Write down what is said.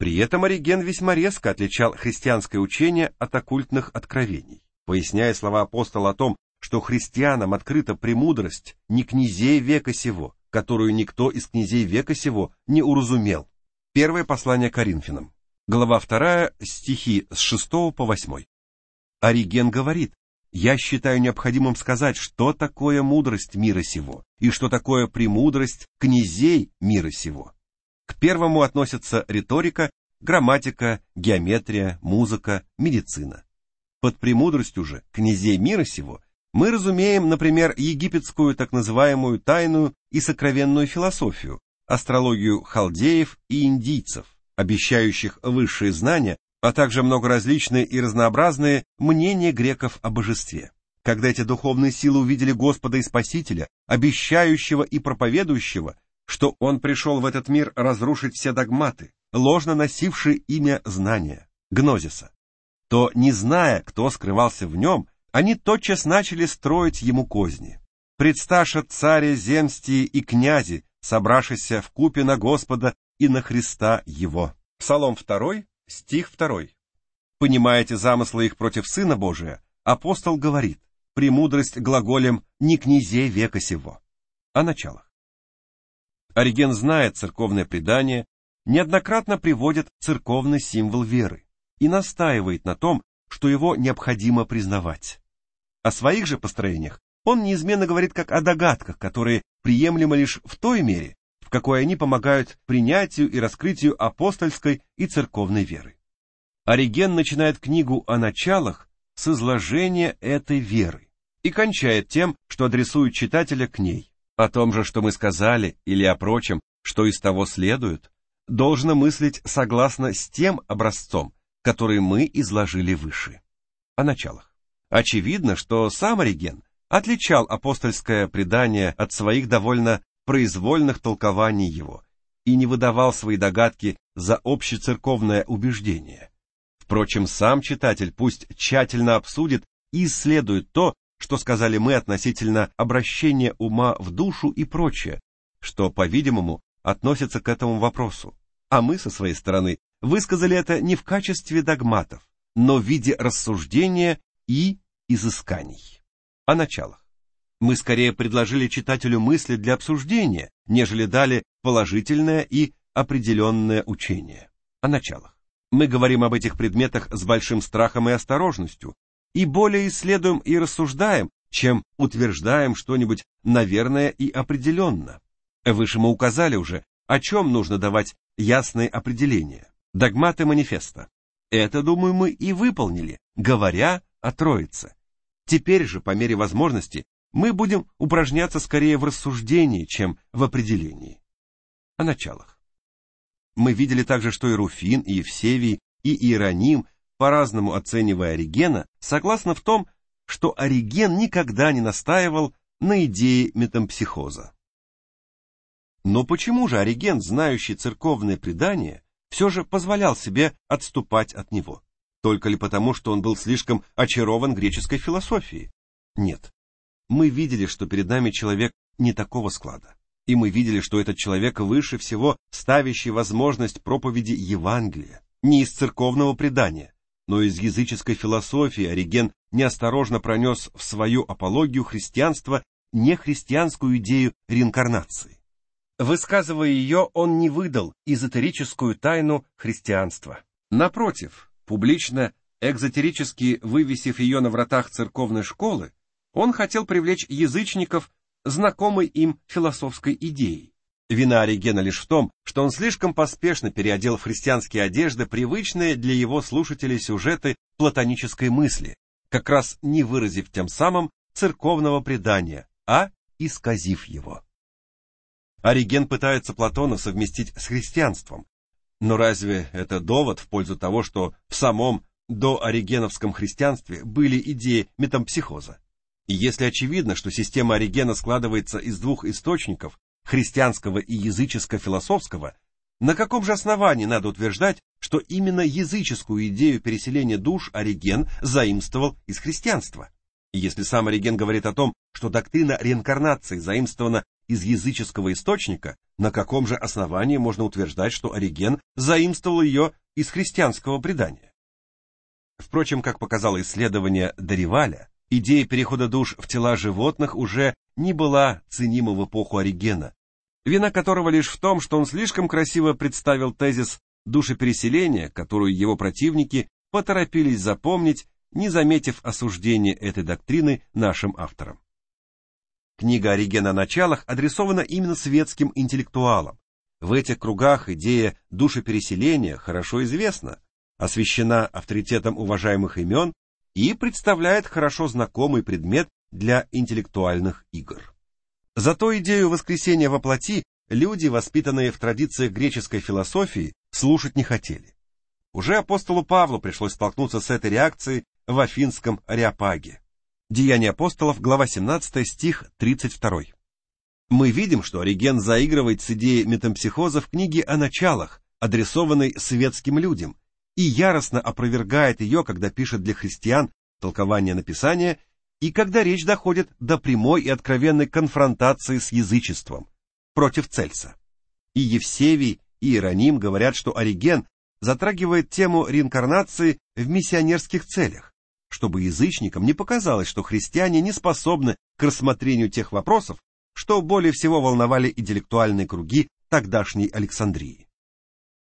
При этом Ориген весьма резко отличал христианское учение от оккультных откровений, поясняя слова апостола о том, что христианам открыта премудрость не князей века сего, которую никто из князей века сего не уразумел. Первое послание Коринфянам, глава 2, стихи с 6 по 8. Ориген говорит: «Я считаю необходимым сказать, что такое мудрость мира сего, и что такое премудрость князей мира сего». К первому относятся риторика, грамматика, геометрия, музыка, медицина. Под премудростью же князей мира сего мы разумеем, например, египетскую так называемую тайную и сокровенную философию, астрологию халдеев и индийцев, обещающих высшие знания, а также многоразличные и разнообразные мнения греков о божестве. Когда эти духовные силы увидели Господа и Спасителя, обещающего и проповедующего, что Он пришел в этот мир разрушить все догматы, ложно носившие имя знания, гнозиса, то, не зная, кто скрывался в нем, они тотчас начали строить ему козни. «Предсташа царе земстии и князи, собравшися вкупе на Господа и на Христа Его». Псалом 2, стих 2. Понимаете замыслы их против Сына Божия, апостол говорит: «Премудрость глаголем не князей века сего». О началах. Ориген знает церковное предание, неоднократно приводит церковный символ веры и настаивает на том, что его необходимо признавать. О своих же построениях он неизменно говорит как о догадках, которые приемлемы лишь в той мере, в какой они помогают принятию и раскрытию апостольской и церковной веры. Ориген начинает книгу о началах с изложения этой веры и кончает тем, что адресует читателя к ней. О том же, что мы сказали, или о прочем, что из того следует, должно мыслить согласно с тем образцом, который мы изложили выше. О началах. Очевидно, что сам Ориген отличал апостольское предание от своих довольно произвольных толкований его и не выдавал свои догадки за общецерковное убеждение. Впрочем, сам читатель пусть тщательно обсудит и исследует то, что сказали мы относительно обращения ума в душу и прочее, что, по-видимому, относится к этому вопросу. А мы, со своей стороны, высказали это не в качестве догматов, но в виде рассуждения и изысканий. О началах. Мы скорее предложили читателю мысли для обсуждения, нежели дали положительное и определенное учение. О началах. Мы говорим об этих предметах с большим страхом и осторожностью, и более исследуем и рассуждаем, чем утверждаем что-нибудь наверное и определенно. Выше мы указали уже, о чем нужно давать ясные определения. Догматы манифеста. Это, думаю, мы и выполнили, говоря о Троице. Теперь же, по мере возможности, мы будем упражняться скорее в рассуждении, чем в определении. О началах. Мы видели также, что и Руфин, и Евсевий, и Иероним, по-разному оценивая Оригена, согласны в том, что Ориген никогда не настаивал на идее метампсихоза. Но почему же Ориген, знающий церковное предание, все же позволял себе отступать от него? Только ли потому, что он был слишком очарован греческой философией? Нет. Мы видели, что перед нами человек не такого склада. И мы видели, что этот человек выше всего ставящий возможность проповеди Евангелия, не из церковного предания, но из языческой философии. Ориген неосторожно пронес в свою апологию христианства нехристианскую идею реинкарнации. Высказывая ее, он не выдал эзотерическую тайну христианства. Напротив, публично, экзотерически вывесив ее на вратах церковной школы, он хотел привлечь язычников знакомой им философской идеей. Вина Оригена лишь в том, что он слишком поспешно переодел в христианские одежды привычные для его слушателей сюжеты платонической мысли, как раз не выразив тем самым церковного предания, а исказив его. Ориген пытается Платона совместить с христианством, но разве это довод в пользу того, что в самом дооригеновском христианстве были идеи метампсихоза? И если очевидно, что система Оригена складывается из двух источников, христианского и языческо-философского, на каком же основании надо утверждать, что именно языческую идею переселения душ Ориген заимствовал из христианства? И если сам Ориген говорит о том, что доктрина реинкарнации заимствована из из языческого источника, на каком же основании можно утверждать, что Ориген заимствовал ее из христианского предания? Впрочем, как показало исследование Дориваля, идея перехода душ в тела животных уже не была ценима в эпоху Оригена, вина которого лишь в том, что он слишком красиво представил тезис душепереселения, которую его противники поторопились запомнить, не заметив осуждения этой доктрины нашим авторам. Книга Оригена о началах адресована именно светским интеллектуалам. В этих кругах идея душепереселения хорошо известна, освящена авторитетом уважаемых имен и представляет хорошо знакомый предмет для интеллектуальных игр. Зато идею воскресения во плоти люди, воспитанные в традициях греческой философии, слушать не хотели. Уже апостолу Павлу пришлось столкнуться с этой реакцией в Афинском Ареопаге. Деяния апостолов, глава 17, стих 32. Мы видим, что Ориген заигрывает с идеей метампсихоза в книге о началах, адресованной светским людям, и яростно опровергает ее, когда пишет для христиан толкование Написания, и когда речь доходит до прямой и откровенной конфронтации с язычеством против Цельса. И Евсевий, и Иероним говорят, что Ориген затрагивает тему реинкарнации в миссионерских целях, чтобы язычникам не показалось, что христиане не способны к рассмотрению тех вопросов, что более всего волновали интеллектуальные круги тогдашней Александрии.